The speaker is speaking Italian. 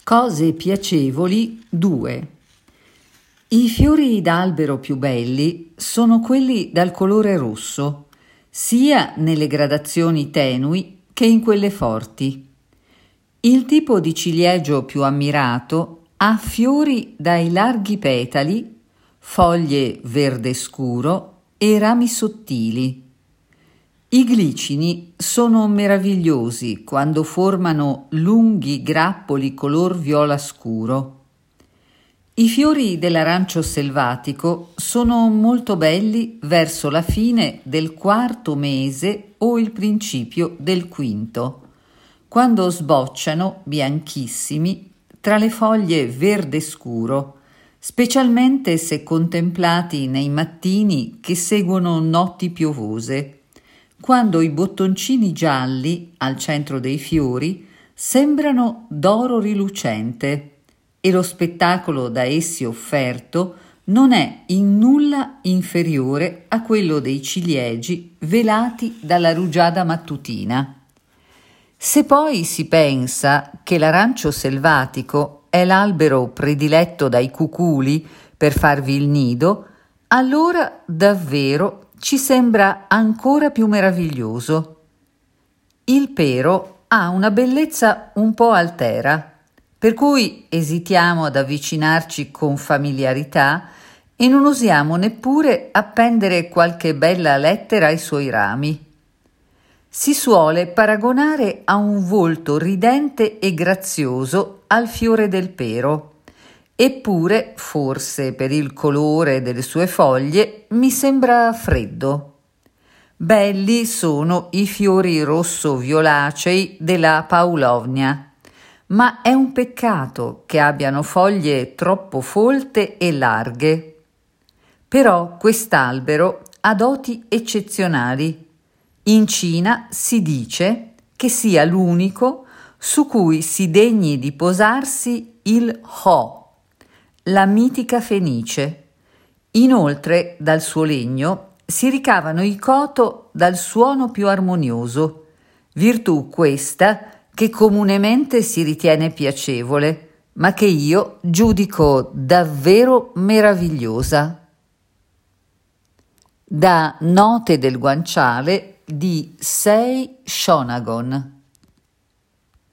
Cose piacevoli 2. I fiori d'albero più belli sono quelli dal colore rosso, sia nelle gradazioni tenui che in quelle forti. Il tipo di ciliegio più ammirato ha fiori dai larghi petali, foglie verde scuro e rami sottili. I glicini sono meravigliosi quando formano lunghi grappoli color viola scuro. I fiori dell'arancio selvatico sono molto belli verso la fine del 4° mese o il principio del 5°, quando sbocciano bianchissimi tra le foglie verde scuro, specialmente se contemplati nei mattini che seguono notti piovose, quando i bottoncini gialli al centro dei fiori sembrano d'oro rilucente e lo spettacolo da essi offerto non è in nulla inferiore a quello dei ciliegi velati dalla rugiada mattutina. Se poi si pensa che l'arancio selvatico è l'albero prediletto dai cuculi per farvi il nido, allora davvero ci sembra ancora più meraviglioso. Il pero ha una bellezza un po' altera, per cui esitiamo ad avvicinarci con familiarità e non osiamo neppure appendere qualche bella lettera ai suoi rami. Si suole paragonare a un volto ridente e grazioso al fiore del pero. Eppure, forse per il colore delle sue foglie, mi sembra freddo. Belli sono i fiori rosso-violacei della Paulovnia, ma è un peccato che abbiano foglie troppo folte e larghe. Però quest'albero ha doti eccezionali. In Cina si dice che sia l'unico su cui si degni di posarsi il Ho, la mitica fenice. Inoltre, dal suo legno si ricavano i coto dal suono più armonioso, virtù questa che comunemente si ritiene piacevole, ma che io giudico davvero meravigliosa. Da Note del guanciale di Sei Shonagon.